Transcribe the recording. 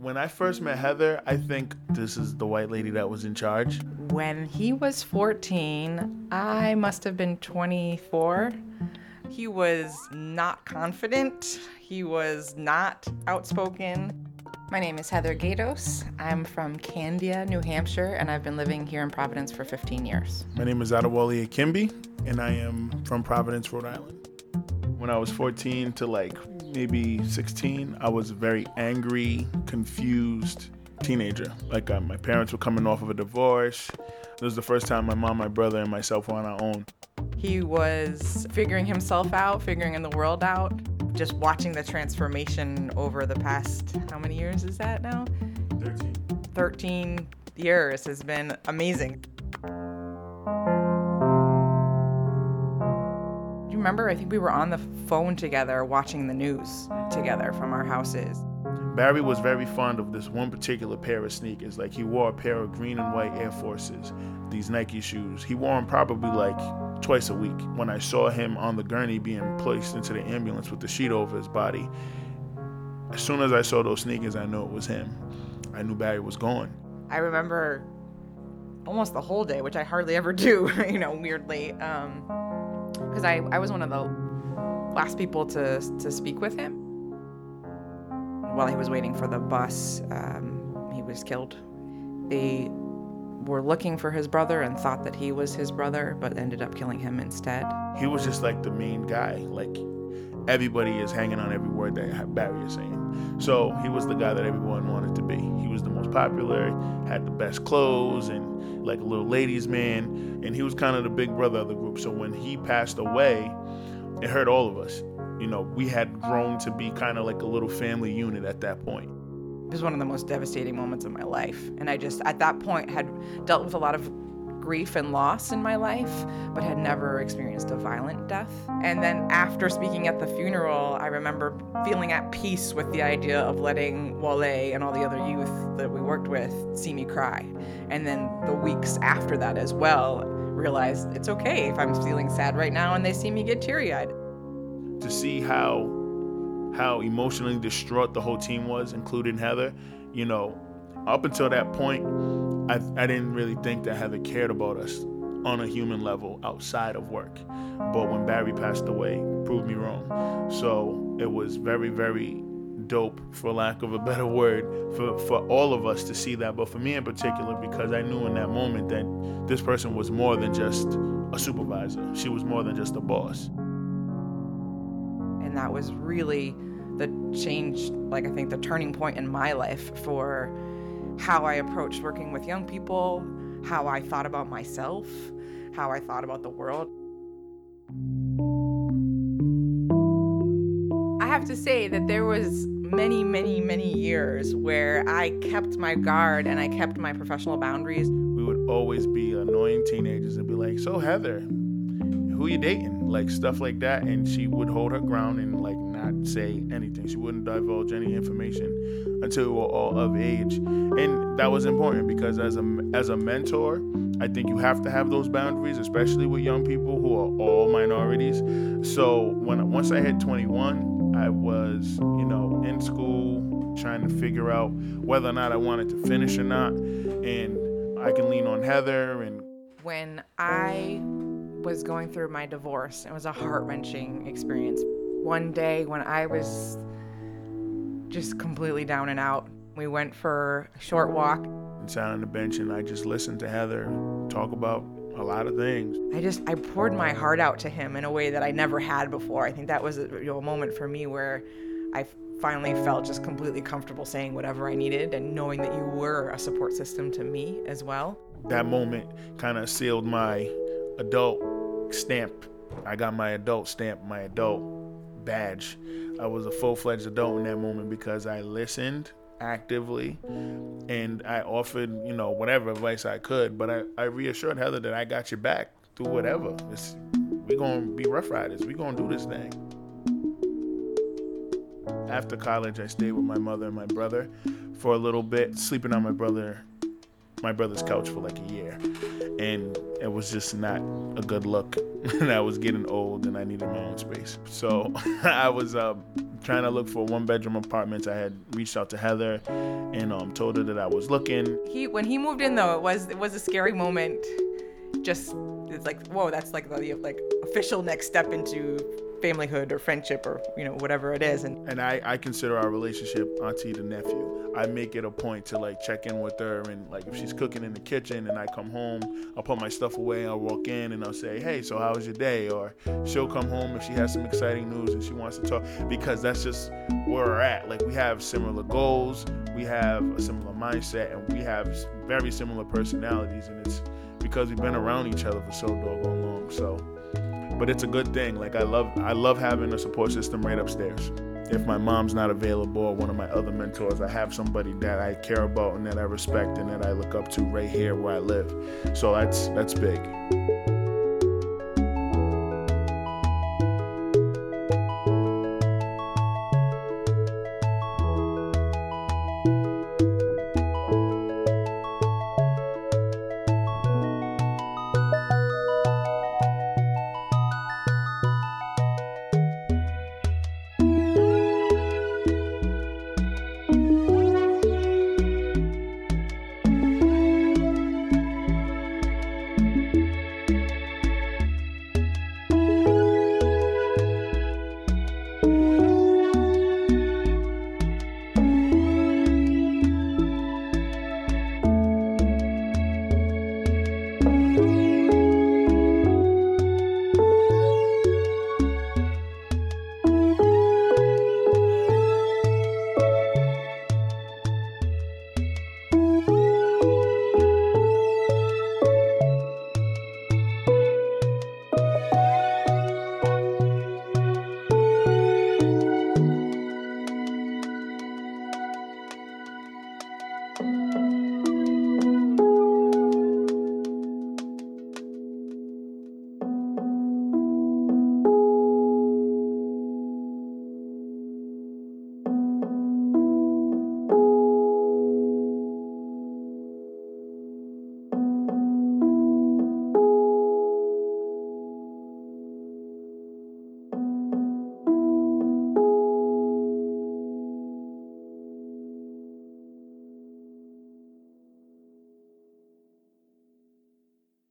When I first met Heather, I think this is the white lady that was in charge. When he was 14, I must have been 24. He was not confident. He was not outspoken. My name is Heather Gatos. I'm from Candia, New Hampshire, and I've been living here in Providence for 15 years. My name is Adewale Akimbi, and I am from Providence, Rhode Island. When I was 14 to maybe 16, I was a very angry, confused teenager. My parents were coming off of a divorce. It was the first time my mom, my brother, and myself were on our own. He was figuring himself out, figuring the world out, just watching the transformation over the past, how many years is that now? 13. 13 years has been amazing. You remember, I think we were on the phone together watching the news together from our houses. Barry was very fond of this one particular pair of sneakers. He wore a pair of green and white Air Forces, these Nike shoes. He wore them probably twice a week. When I saw him on the gurney being placed into the ambulance with the sheet over his body, as soon as I saw those sneakers, I knew it was him. I knew Barry was gone. I remember almost the whole day, which I hardly ever do, weirdly, because I was one of the last people to speak with him. While he was waiting for the bus, he was killed. They were looking for his brother and thought that he was his brother, but ended up killing him instead. He was just the main guy. Everybody is hanging on every word that Barry is saying. So he was the guy that everyone wanted to be. He was the most popular, had the best clothes, and a little ladies' man. And he was kind of the big brother of the group. So when he passed away, it hurt all of us. We had grown to be kind of a little family unit at that point. It was one of the most devastating moments of my life. And I just, at that point, had dealt with a lot of grief and loss in my life, but had never experienced a violent death. And then after speaking at the funeral, I remember feeling at peace with the idea of letting Wale and all the other youth that we worked with see me cry. And then the weeks after that as well, realized it's okay if I'm feeling sad right now and they see me get teary-eyed. To see how emotionally distraught the whole team was, including Heather, up until that point, I didn't really think that Heather cared about us on a human level outside of work. But when Barry passed away, proved me wrong. So it was very, very dope, for lack of a better word, for all of us to see that. But for me in particular, because I knew in that moment that this person was more than just a supervisor. She was more than just a boss. And that was really the change, I think the turning point in my life for how I approached working with young people, how I thought about myself, how I thought about the world. I have to say that there was many, many, many years where I kept my guard and I kept my professional boundaries. We would always be annoying teenagers and be like, "So Heather, who you dating?" Stuff like that. And she would hold her ground and not say anything. She wouldn't divulge any information until we were all of age. And that was important because as a mentor, I think you have to have those boundaries, especially with young people who are all minorities. So once I hit 21, I was, in school trying to figure out whether or not I wanted to finish or not. And I can lean on Heather. And when I was going through my divorce, it was a heart-wrenching experience. One day when I was just completely down and out, we went for a short walk. I sat on the bench and I just listened to Heather talk about a lot of things. I poured my heart out to him in a way that I never had before. I think that was a moment for me where I finally felt just completely comfortable saying whatever I needed and knowing that you were a support system to me as well. That moment kind of sealed my adult stamp. I got my adult stamp, my adult badge. I was a full-fledged adult in that moment because I listened actively and I offered, whatever advice I could, but I reassured Heather that I got your back through whatever. We're going to be rough riders. We're going to do this thing. After college, I stayed with my mother and my brother for a little bit, sleeping on my brother's couch for a year. And it was just not a good look. And I was getting old and I needed my own space. So I was trying to look for 1-bedroom apartments. I had reached out to Heather and told her that I was looking. When he moved in, though, it was a scary moment. Just, it's like, whoa, that's like the like official next step into familyhood or friendship or, you know, whatever it is. And I consider our relationship auntie to nephew. I make it a point to like check in with her, and like if she's cooking in the kitchen and I come home, I'll put my stuff away, I'll walk in and I'll say, hey, so how was your day? Or she'll come home if she has some exciting news and she wants to talk, because that's just where we're at. Like, we have similar goals, we have a similar mindset, and we have very similar personalities, and it's because we've been around each other for so doggone long. So, but it's a good thing. Like, I love having a support system right upstairs. If my mom's not available or one of my other mentors, I have somebody that I care about and that I respect and that I look up to right here where I live. So that's big.